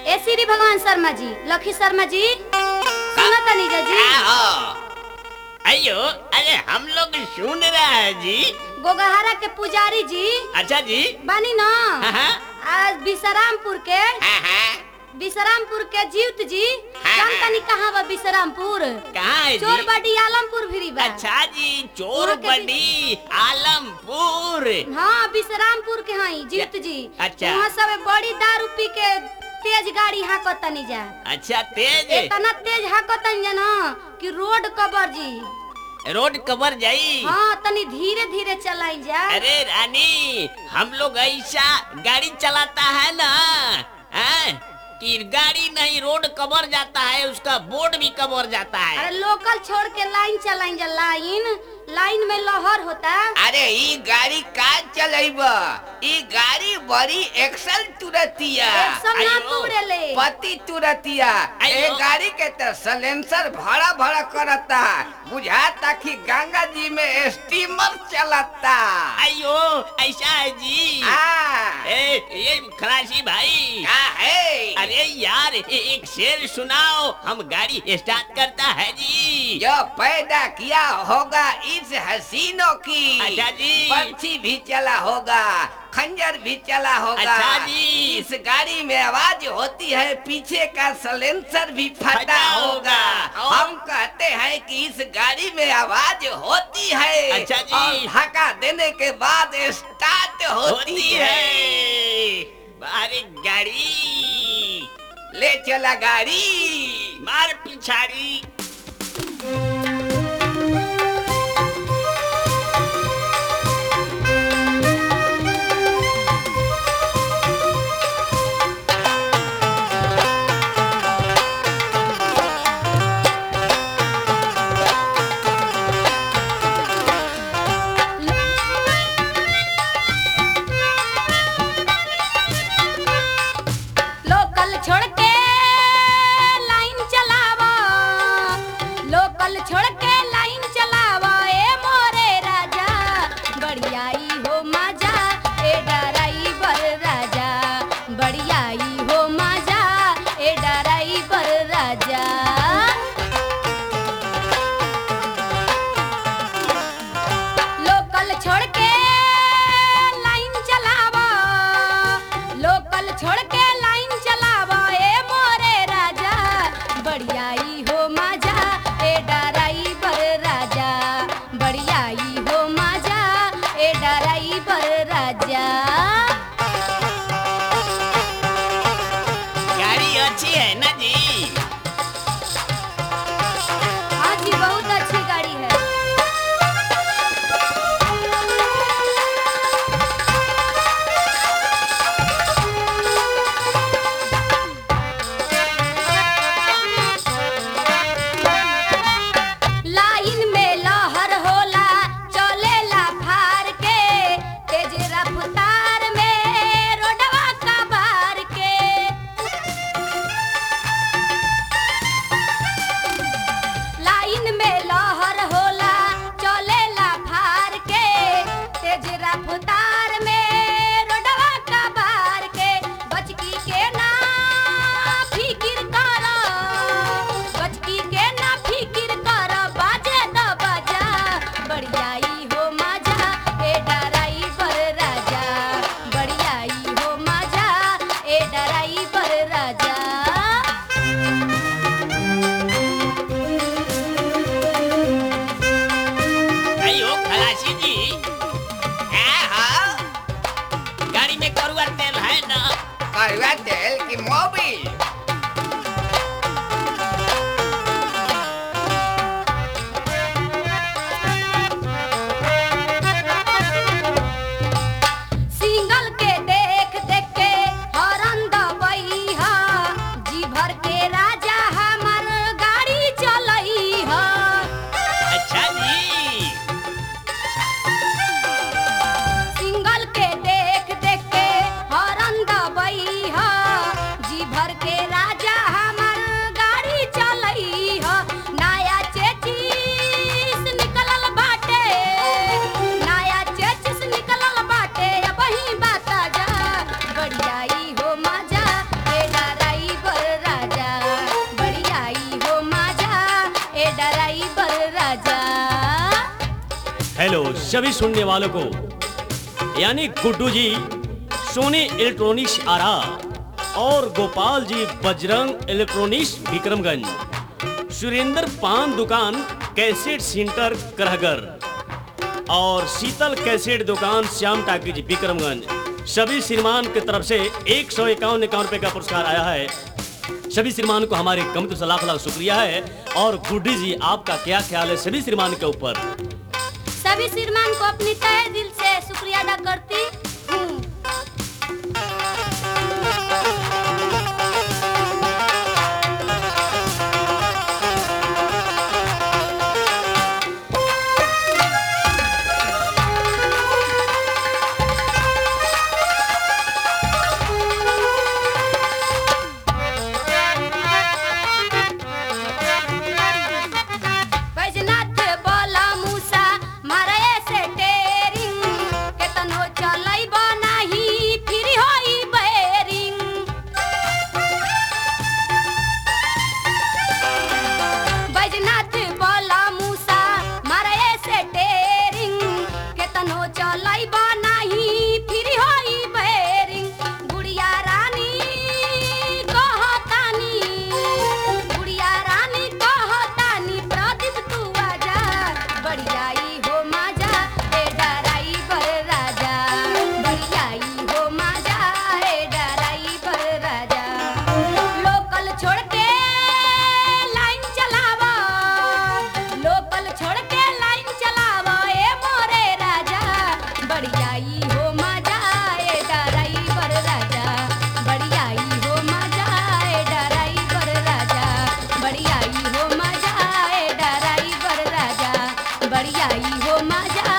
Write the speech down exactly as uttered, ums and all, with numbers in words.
ए श्री भगवान शर्मा जी, लखी शर्मा जी, सुना तनी जी। अयो, अरे हम लोग सुन रहे हैं जी। गोगहारा के पुजारी जी। अच्छा जी। बानी ना। हाँ। आज बिसरामपुर के। हाँ हाँ। बिसरामपुर के जीवत जी। जानता नहीं कहाँ बा बिसरामपुर? कहाँ है जी? चोरबड़ी आलमपुर भी बा। अच्छा जी, चोरबड़ी आलमपुर। हाँ, बिसरामपुर के हैं जीवत जी। अच्छा। वहाँ सब बड़ी दारू पी के तेज गाड़ी हाकत नहीं जा। अच्छा, तेज? इतना तेज हाकत नहीं जा ना कि रोड कबर जी। रोड कवर जाई। हाँ, तनी धीरे धीरे चलाई जा। अरे रानी, हम लोग ऐसा गाड़ी चलाता है ना, हैं? कि गाड़ी नहीं रोड कवर जाता है, उसका बोर्ड भी कवर जाता है। अरे लोकल छोड़ के लाइन चलाई जा। लाइन लाइन में लहर होता। अरे ई गाड़ी का चलेबा? ई गाड़ी बड़ी एक्सल तुरतिया। एक्सल ना तुरेले। पति तुरतिया। ए गाड़ी के तो सलेंसर भड़ा भड़ा करता। बुझाता कि गंगा जी में स्टीमर चलता। अयो, ऐसा है जी। हाँ। ए, ये खलासी भाई। क्या है? अरे यार, ए, एक शेर सुनाओ, हम गाड़ी स्टार्ट करता है जी। जो पैदा किया होगा इस हसीनों की। अच्छा जी। पंछी भी चला होगा, खंजर भी चला होगा। अच्छा जी। इस गाड़ी में आवाज होती है, पीछे का सलेंसर भी फटा होगा। हम कहते हैं कि इस गाड़ी में आवाज होती है। अच्छा जी। और धक्का देने के बाद स्टार्ट होती, होती है। बारे गाड़ी ले चला गाड़ी, मार पिछाड़ी। लोकल छोड़ के लाइन चलावा, लोकल छोड़ के लाइन चलावा। ए मोरे राजा, बढ़ियाई हो मजा। ए ड्राइवर राजा, बढ़ियाई हो मजा। ए ड्राइवर राजा। लोकल छोड़ के लाइन चलावा, लोकल छोड़ के लाइन चलावा। ए मोरे राजा, बढ़ियाई हो मजा। ए ड्राइवर राजा, बढ़ियाई हो मजा। ए ड्राइवर राजा। गाड़ी अच्छी है ना जी? हाँ जी, बहुत अच्छी गाड़ी है। लाइन में लहर होला, चलेला फार के, तेज रफ्तार में रोडवा कबार के। लाइन में लहर होला, चलेला फार के, तेज रफ्तार में रोडवा कबार के। बचकी के ना फिकिर कर, बचकी के ना फिकिर कर। बाजे द बाजा, बढ़ियाई हो मजा। ए ड्राइवर राजा, बढ़ियाई हो मजा। ए ड्राइवर राजा। अयो खलासी जी, हाँ, गाड़ी में करुआ तेल है ना? कड़वा तेल की मोबिल। सिंगल के देख देख के हरन दबई हा। जी भर के राजा हमर गाड़ी चलई हा। अच्छा जी। सिंगल के देख देख के हरन दबई हा। जी भर के सभी सुनने वालों को यानी गुड्डू जी सोनी इलेक्ट्रॉनिक्स आरा और गोपाल जी बजरंग इलेक्ट्रॉनिक्स विक्रमगंज, सुरेंद्र पान दुकान कैसेट सेंटर करहगर और शीतल कैसेट दुकान श्याम टाकीज विक्रमगंज, सभी श्रीमान की तरफ से एक सौ इक्यावन इक्यावन रुपए का पुरस्कार आया है। सभी श्रीमान को हमारे कम से लाख लाख शुक्रिया है। और गुड्डी जी आपका क्या ख्याल है सभी श्रीमान के ऊपर? सभी श्रीमान को अपनी तहे दिल से शुक्रिया अदा करती हूँ। बढ़िया ही हो मजा